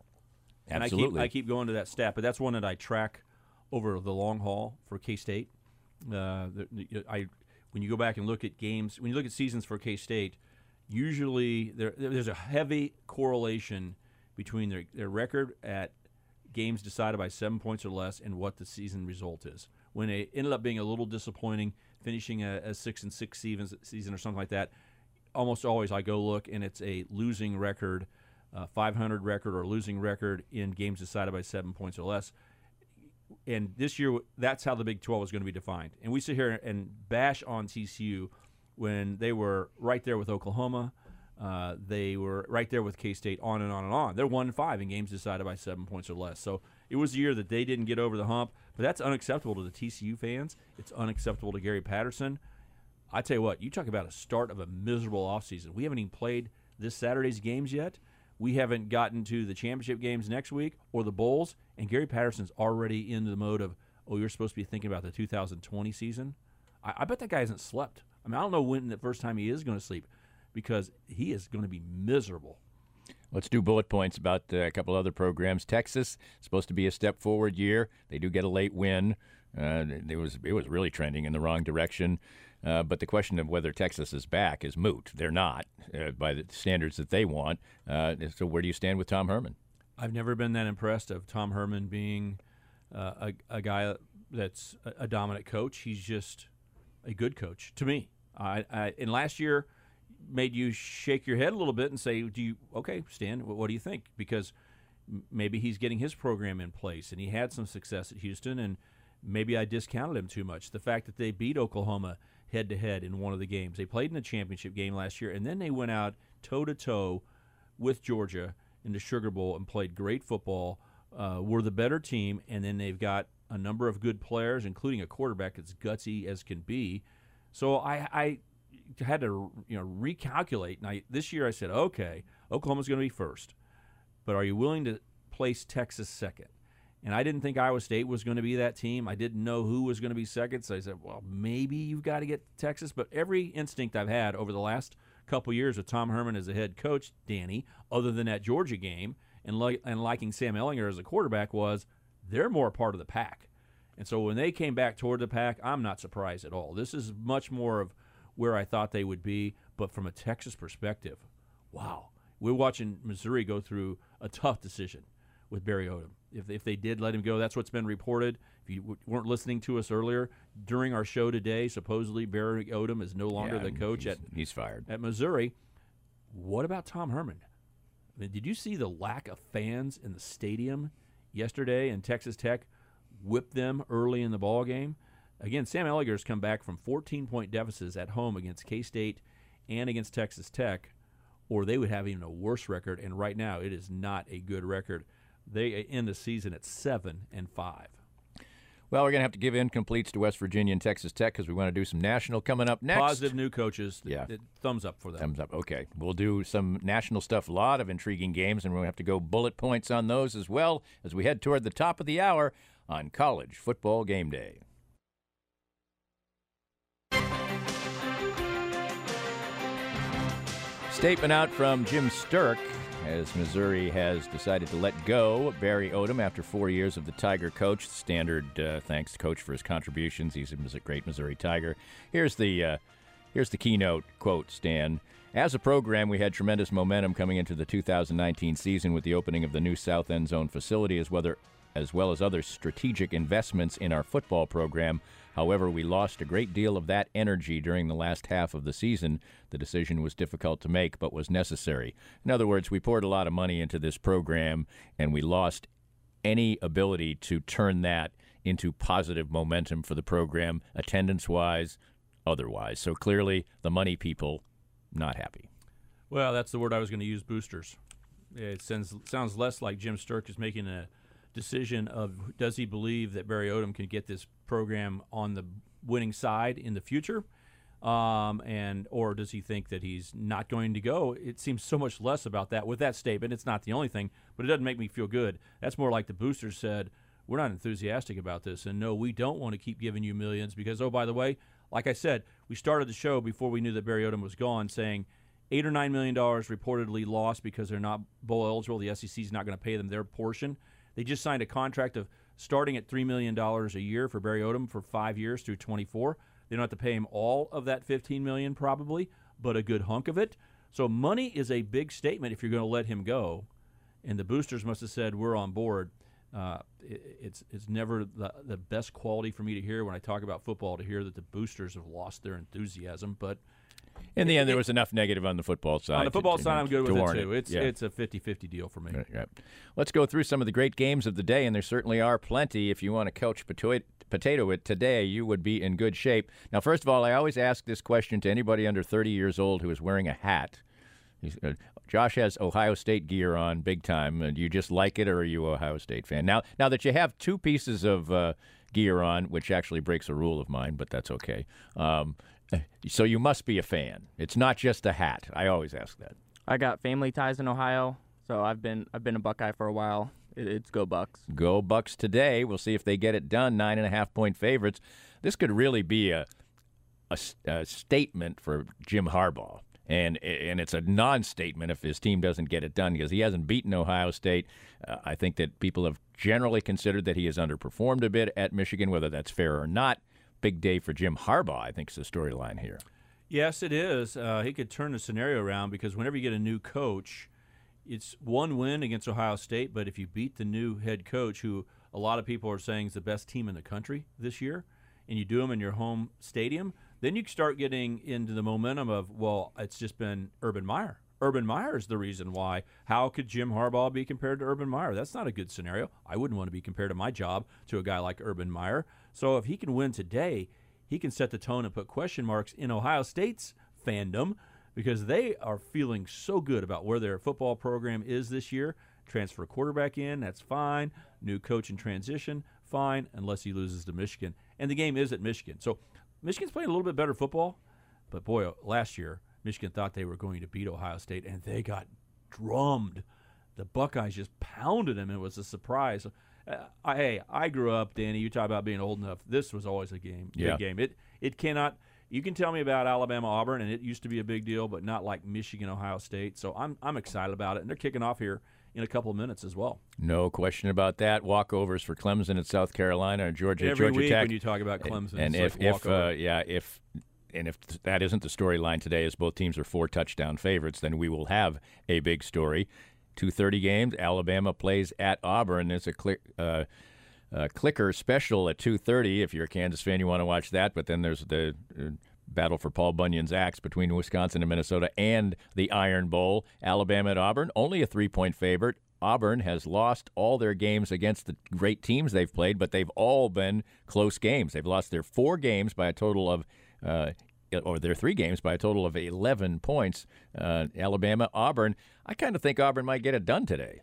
And Absolutely. I keep I keep going to that stat, but that's one that I track over the long haul for K-State. Uh, the, the, I. When you go back and look at games, when you look at seasons for K-State, usually there, there's a heavy correlation between their, their record at games decided by seven points or less and what the season result is. When it ended up being a little disappointing, finishing a, a six and six season, season or something like that, almost always I go look and it's a losing record, uh, five hundred record or losing record in games decided by seven points or less. And this year, that's how the Big twelve is going to be defined. And we sit here and bash on T C U when they were right there with Oklahoma. Uh, they were right there with K-State, on and on and on. They're one and five in games decided by seven points or less. So it was a year that they didn't get over the hump. But that's unacceptable to the T C U fans. It's unacceptable to Gary Patterson. I tell you what, you talk about a start of a miserable offseason. We haven't even played this Saturday's games yet. We haven't gotten to the championship games next week or the bowls, and Gary Patterson's already into the mode of, oh, you're supposed to be thinking about the two thousand twenty season? I, I bet that guy hasn't slept. I mean, I don't know when the first time he is going to sleep because he is going to be miserable. Let's do bullet points about uh, a couple other programs. Texas, supposed to be a step forward year. They do get a late win. Uh, it was it was really trending in the wrong direction. Uh, but the question of whether Texas is back is moot. They're not uh, by the standards that they want. Uh, so where do you stand with Tom Herman? I've never been that impressed of Tom Herman being uh, a, a guy that's a, a dominant coach. He's just a good coach to me. I, I and last year made you shake your head a little bit and say, "Do you okay, Stan? What, what do you think?" Because m- maybe he's getting his program in place, and he had some success at Houston, and maybe I discounted him too much. The fact that they beat Oklahoma head-to-head in one of the games. They played in the championship game last year, and then they went out toe-to-toe with Georgia in the Sugar Bowl and played great football, uh, were the better team, and then they've got a number of good players, including a quarterback that's gutsy as can be. So I, I had to you know recalculate. And I, this year I said, okay, Oklahoma's going to be first, but are you willing to place Texas second? And I didn't think Iowa State was going to be that team. I didn't know who was going to be second, so I said, well, maybe you've got to get Texas. But every instinct I've had over the last couple years with Tom Herman as a head coach, Danny, other than that Georgia game, and, li- and liking Sam Ehlinger as a quarterback was they're more a part of the pack. And so when they came back toward the pack, I'm not surprised at all. This is much more of where I thought they would be, but from a Texas perspective, wow. We're watching Missouri go through a tough decision with Barry Odom. If, if they did let him go, that's what's been reported. If you w- weren't listening to us earlier, during our show today, supposedly Barry Odom is no longer Yeah, the coach he's, at he's fired. at Missouri. What about Tom Herman? I mean, did you see the lack of fans in the stadium yesterday? And Texas Tech whipped them early in the ball game. Again, Sam Ehlinger's come back from fourteen-point deficits at home against K-State and against Texas Tech, or they would have even a worse record. And right now, it is not a good record. They end the season at seven and five. Well, we're going to have to give incompletes to West Virginia and Texas Tech because we want to do some national coming up next. Positive new coaches. Yeah. Th- thumbs up for them. Thumbs up. Okay. We'll do some national stuff, a lot of intriguing games, and we'll have to go bullet points on those as well as we head toward the top of the hour on College Football Game Day. Statement out from Jim Sterk as Missouri has decided to let go Barry Odom after four years of the Tiger coach. Standard uh, thanks to Coach for his contributions. He's a great Missouri Tiger. Here's the uh, here's the keynote quote, Stan. As a program, we had tremendous momentum coming into the two thousand nineteen season with the opening of the new South End Zone facility as well, as well as other strategic investments in our football program. However, we lost a great deal of that energy during the last half of the season. The decision was difficult to make, but was necessary. In other words, we poured a lot of money into this program, and we lost any ability to turn that into positive momentum for the program, attendance-wise, otherwise. So clearly, the money people, not happy. Well, that's the word I was going to use, boosters. It sounds, sounds less like Jim Sterk is making a decision of does he believe that Barry Odom can get this program on the winning side in the future, um, and or does he think that he's not going to go? It seems so much less about that with that statement. It's not the only thing, but it doesn't make me feel good. That's more like the boosters said, we're not enthusiastic about this, and no, we don't want to keep giving you millions because, oh, by the way, like I said, we started the show before we knew that Barry Odom was gone saying eight or nine million dollars reportedly lost because they're not bowl eligible. The S E C is not going to pay them their portion. They just signed a contract of starting at three million dollars a year for Barry Odom for five years through twenty-four. They don't have to pay him all of that fifteen million dollars probably, but a good hunk of it. So money is a big statement if you're going to let him go. And the boosters must have said, we're on board. Uh, it, it's it's never the, the best quality for me to hear when I talk about football to hear that the boosters have lost their enthusiasm, but in the end, there was enough negative on the football side. On the football to, side, to, I'm good with it, too. It. It's yeah. it's a fifty-fifty deal for me. Right, right. Let's go through some of the great games of the day, and there certainly are plenty. If you want to coach potato, potato it today, you would be in good shape. Now, first of all, I always ask this question to anybody under thirty years old who is wearing a hat. Uh, Josh has Ohio State gear on big time. And do you just like it, or are you an Ohio State fan? Now, now that you have two pieces of uh, gear on, which actually breaks a rule of mine, but that's okay. Um, So you must be a fan. It's not just a hat. I always ask that. I got family ties in Ohio, so I've been I've been a Buckeye for a while. It, it's go Bucks. Go Bucks today. We'll see if they get it done. Nine and a half point favorites. This could really be a a, a statement for Jim Harbaugh, and and it's a non-statement if his team doesn't get it done because he hasn't beaten Ohio State. Uh, I think that people have generally considered that he has underperformed a bit at Michigan, whether that's fair or not. Big day for Jim Harbaugh, I think, is the storyline here. Yes, it is. Uh, he could turn the scenario around because whenever you get a new coach, it's one win against Ohio State, but if you beat the new head coach, who a lot of people are saying is the best team in the country this year, and you do them in your home stadium, then you start getting into the momentum of, well, it's just been Urban Meyer. Urban Meyer is the reason why. How could Jim Harbaugh be compared to Urban Meyer? That's not a good scenario. I wouldn't want to be compared to my job to a guy like Urban Meyer. So if he can win today, he can set the tone and put question marks in Ohio State's fandom because they are feeling so good about where their football program is this year. Transfer quarterback in, that's fine. New coach in transition, fine, unless he loses to Michigan. And the game is at Michigan. So Michigan's playing a little bit better football, but boy, last year, Michigan thought they were going to beat Ohio State, and they got drummed. The Buckeyes just pounded them. It was a surprise. Uh, I, hey, I grew up, Danny. You talk about being old enough. This was always a game, yeah. big game. It it cannot. You can tell me about Alabama, Auburn, and it used to be a big deal, but not like Michigan, Ohio State. So I'm I'm excited about it, and they're kicking off here in a couple of minutes as well. No question about that. Walkovers for Clemson at South Carolina and Georgia. Every Georgia week Tech. when you talk about Clemson, and it's if like if uh, yeah if. And if that isn't the storyline today, as both teams are four touchdown favorites, then we will have a big story. two thirty games. Alabama plays at Auburn. It's a click, uh, uh, clicker special at two thirty. If you're a Kansas fan, you want to watch that. But then there's the uh, battle for Paul Bunyan's axe between Wisconsin and Minnesota and the Iron Bowl. Alabama at Auburn, only a three-point favorite. Auburn has lost all their games against the great teams they've played, but they've all been close games. They've lost their four games by a total of Uh, or their three games by a total of eleven points. Uh, Alabama, Auburn. I kind of think Auburn might get it done today.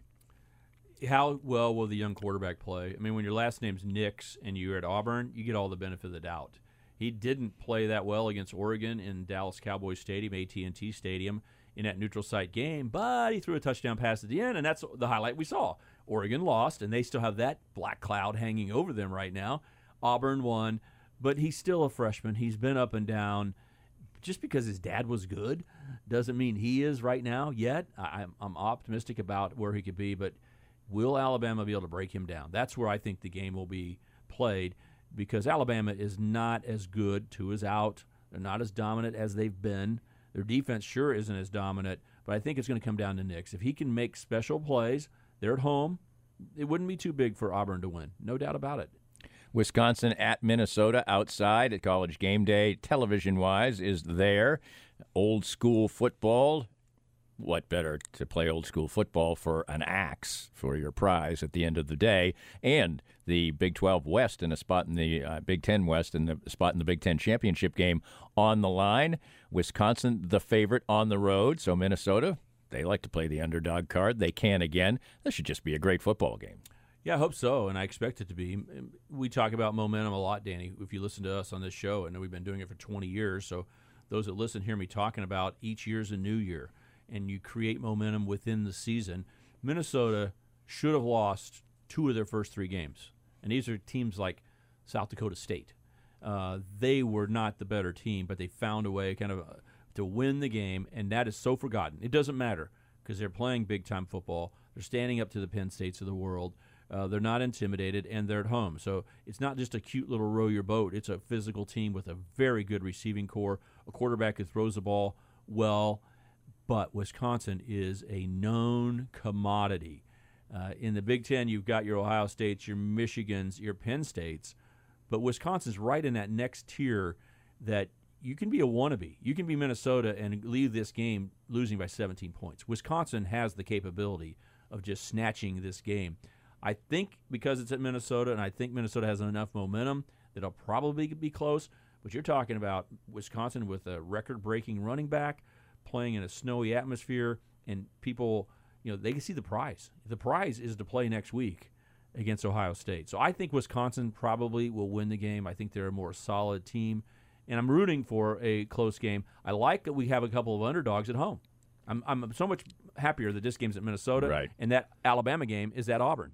How well will the young quarterback play? I mean, when your last name's Nix and you're at Auburn, you get all the benefit of the doubt. He didn't play that well against Oregon in Dallas Cowboys Stadium, A T and T Stadium, in that neutral site game, but he threw a touchdown pass at the end, and that's the highlight we saw. Oregon lost, and they still have that black cloud hanging over them right now. Auburn won, but he's still a freshman. He's been up and down. Just because his dad was good doesn't mean he is right now yet. I, I'm optimistic about where he could be, but will Alabama be able to break him down? That's where I think the game will be played, because Alabama is not as good. Two is out. They're not as dominant as they've been. Their defense sure isn't as dominant, but I think it's going to come down to Nix. If he can make special plays, they're at home, it wouldn't be too big for Auburn to win. No doubt about it. Wisconsin at Minnesota outside at College Game Day, television-wise, is there. Old school football. What better to play old school football for an axe for your prize at the end of the day, and the Big twelve West and a spot in the uh, Big Ten West and the spot in the Big Ten championship game on the line. Wisconsin, the favorite on the road, so Minnesota, they like to play the underdog card. They can again. This should just be a great football game. Yeah, I hope so, and I expect it to be. We talk about momentum a lot, Danny, if you listen to us on this show, and we've been doing it for twenty years, so those that listen hear me talking about each year's a new year, and you create momentum within the season. Minnesota should have lost two of their first three games, and these are teams like South Dakota State. Uh, they were not the better team, but they found a way kind of uh, to win the game, and that is so forgotten. It doesn't matter because they're playing big-time football. They're standing up to the Penn States of the world. Uh, they're not intimidated, and they're at home. So it's not just a cute little row your boat. It's a physical team with a very good receiving core, a quarterback who throws the ball well. But Wisconsin is a known commodity. Uh, in the Big Ten, you've got your Ohio States, your Michigans, your Penn States. But Wisconsin's right in that next tier that you can be a wannabe. You can be Minnesota and leave this game losing by seventeen points. Wisconsin has the capability of just snatching this game. I think because it's at Minnesota, and I think Minnesota has enough momentum that it'll probably be close. But you're talking about Wisconsin with a record-breaking running back, playing in a snowy atmosphere, and people, you know, they can see the prize. The prize is to play next week against Ohio State. So I think Wisconsin probably will win the game. I think they're a more solid team, and I'm rooting for a close game. I like that we have a couple of underdogs at home. I'm I'm so much happier that this game's at Minnesota, right, and that Alabama game is at Auburn.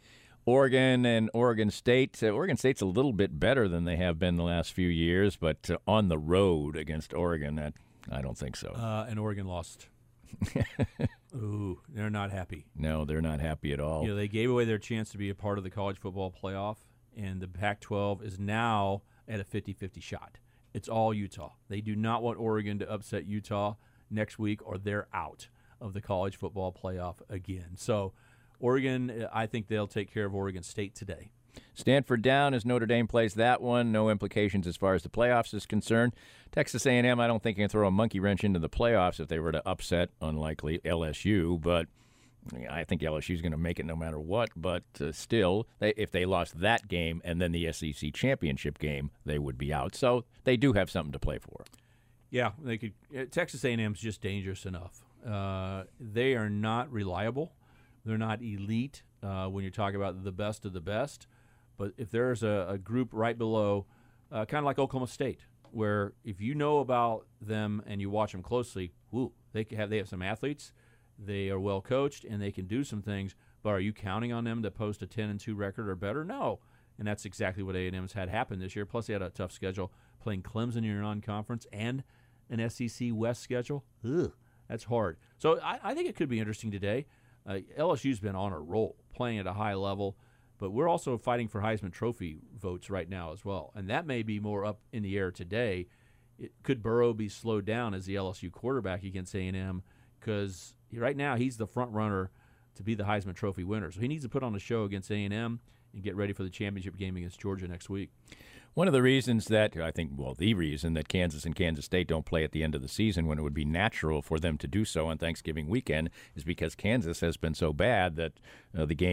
Oregon and Oregon State. Uh, Oregon State's a little bit better than they have been the last few years, but uh, on the road against Oregon, that, I don't think so. Uh, and Oregon lost. Ooh, they're not happy. No, they're not happy at all. You know, they gave away their chance to be a part of the college football playoff, and the Pac twelve is now at a fifty-fifty shot. It's all Utah. They do not want Oregon to upset Utah next week, or they're out of the college football playoff again. So Oregon, I think they'll take care of Oregon State today. Stanford down as Notre Dame plays that one. No implications as far as the playoffs is concerned. Texas A and M, I don't think can throw a monkey wrench into the playoffs if they were to upset, unlikely, L S U. But I think L S U is going to make it no matter what. But uh, still, they, if they lost that game and then the S E C championship game, they would be out. So they do have something to play for. Yeah, they could. Texas A and M is just dangerous enough. Uh, they are not reliable. They're not elite uh, when you're talking about the best of the best. But if there's a, a group right below, uh, kind of like Oklahoma State, where if you know about them and you watch them closely, whoo, they have they have some athletes, they are well coached, and they can do some things. But are you counting on them to post a ten and two record or better? No, and that's exactly what A and M's had happen this year. Plus, they had a tough schedule, playing Clemson in your non-conference and an S E C West schedule. Ugh, that's hard. So I, I think it could be interesting today. Uh, L S U's been on a roll, playing at a high level, but we're also fighting for Heisman Trophy votes right now as well, and that may be more up in the air today. It, could Burrow be slowed down as the L S U quarterback against A and M? Because right now he's the front runner to be the Heisman Trophy winner, so he needs to put on a show against A and M and get ready for the championship game against Georgia next week. One of the reasons that, I think, well, the reason that Kansas and Kansas State don't play at the end of the season when it would be natural for them to do so on Thanksgiving weekend is because Kansas has been so bad that uh, the game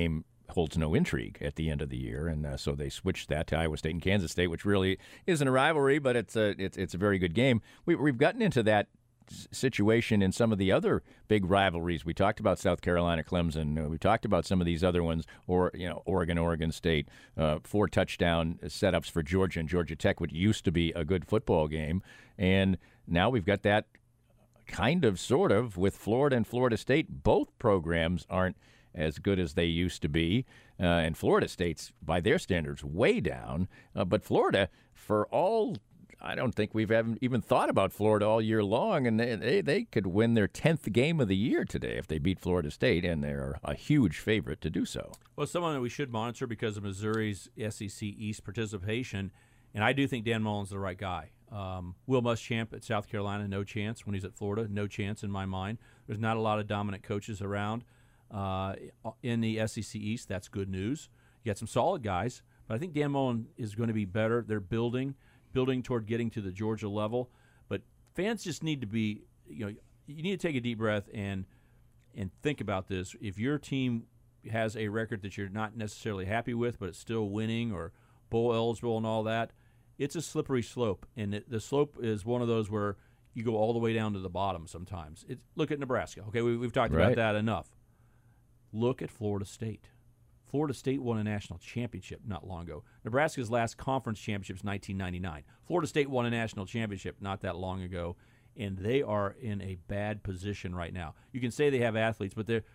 holds no intrigue at the end of the year, and uh, so they switched that to Iowa State and Kansas State, which really isn't a rivalry, but it's a it's it's a very good game. We, we've gotten into that situation in some of the other big rivalries. We talked about South Carolina, Clemson. We talked about some of these other ones, or you know, Oregon, Oregon State. Uh, four touchdown setups for Georgia and Georgia Tech, which used to be a good football game, and now we've got that kind of, sort of, with Florida and Florida State. Both programs aren't as good as they used to be, uh, and Florida State's, by their standards, way down. Uh, but Florida, for all I don't think we've even thought about Florida all year long, and they, they they could win their tenth game of the year today if they beat Florida State, and they're a huge favorite to do so. Well, someone that we should monitor because of Missouri's S E C East participation, and I do think Dan Mullen's the right guy. Um, Will Muschamp at South Carolina, no chance. When he's at Florida, no chance in my mind. There's not a lot of dominant coaches around uh, in the S E C East. That's good news. You got some solid guys, but I think Dan Mullen is going to be better. They're building. building toward getting to the Georgia level, but fans just need to be, you know, you need to take a deep breath and and think about this. If your team has a record that you're not necessarily happy with, but it's still winning or bowl eligible and all that, it's a slippery slope, and it, the slope is one of those where you go all the way down to the bottom sometimes. It, look at Nebraska. Okay, we, we've talked right. about that enough. Look at Florida State. Florida State won a national championship not long ago. Nebraska's last conference championship is nineteen ninety-nine. Florida State won a national championship not that long ago, and they are in a bad position right now. You can say they have athletes, but they're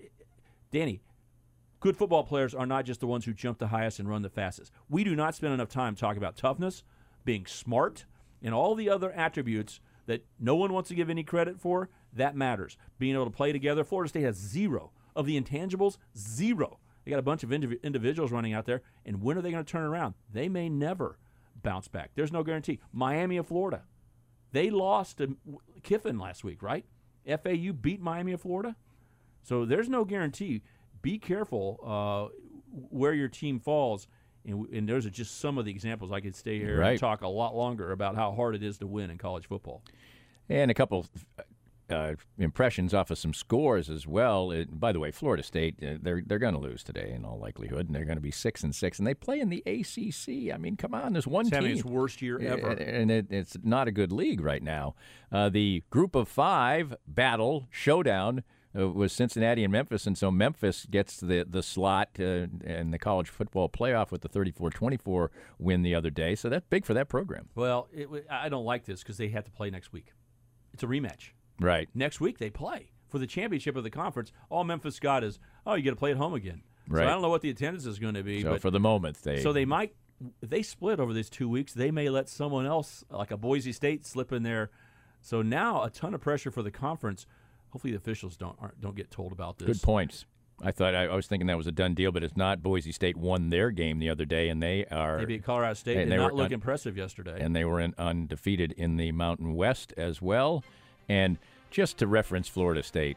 – Danny, good football players are not just the ones who jump the highest and run the fastest. We do not spend enough time talking about toughness, being smart, and all the other attributes that no one wants to give any credit for. That matters. Being able to play together. Florida State has zero of the intangibles, zero. They got a bunch of indiv- individuals running out there, and when are they going to turn around? They may never bounce back. There's no guarantee. Miami of Florida, they lost to Kiffin last week, right? F A U beat Miami of Florida. So there's no guarantee. Be careful uh, where your team falls, and, and those are just some of the examples. I could stay here right. and talk a lot longer about how hard it is to win in college football. And a couple Uh, impressions off of some scores as well. It, by the way, Florida State, uh, they're they're going to lose today in all likelihood, and they're going to be six and six, and they play in the A C C. I mean, come on, there's one it's team. having its worst year ever, and it, it's not a good league right now. Uh, the Group of Five battle showdown uh, was Cincinnati and Memphis, and so Memphis gets the the slot uh, in the college football playoff with the thirty-four twenty-four win the other day. So that's big for that program. Well, it, I don't like this because they have to play next week. It's a rematch. Right. Next week they play for the championship of the conference. All Memphis got is, oh, you got to play at home again. Right. So I don't know what the attendance is going to be. So but for the moment, they so they might if they split over these two weeks. They may let someone else, like a Boise State, slip in there. So now a ton of pressure for the conference. Hopefully the officials don't aren't, don't get told about this. Good points. I thought I, I was thinking that was a done deal, but it's not. Boise State won their game the other day, and they are They beat Colorado State. and Did they not were look un- impressive yesterday. and they were in, undefeated in the Mountain West as well. And just to reference Florida State,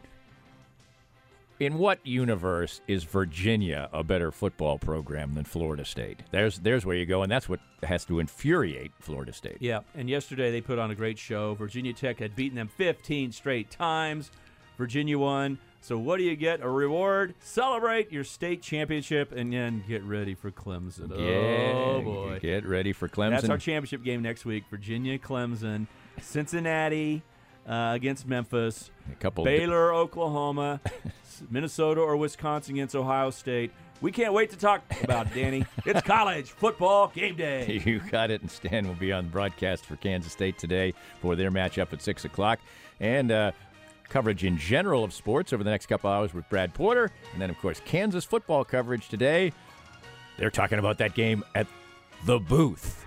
in what universe is Virginia a better football program than Florida State? There's there's where you go, and that's what has to infuriate Florida State. Yeah, and yesterday they put on a great show. Virginia Tech had beaten them fifteen straight times. Virginia won. So what do you get? A reward. Celebrate your state championship, and then get ready for Clemson. Yeah, oh, boy. Get ready for Clemson. That's our championship game next week. Virginia, Clemson, Cincinnati uh, against Memphis, a couple Baylor, Oklahoma, Minnesota or Wisconsin against Ohio State. We can't wait to talk about it, Danny. It's college football game day. You got it, and Stan will be on broadcast for Kansas State today for their matchup at six o'clock. And uh, coverage in general of sports over the next couple hours with Brad Porter. And then, of course, Kansas football coverage today. They're talking about that game at the booth.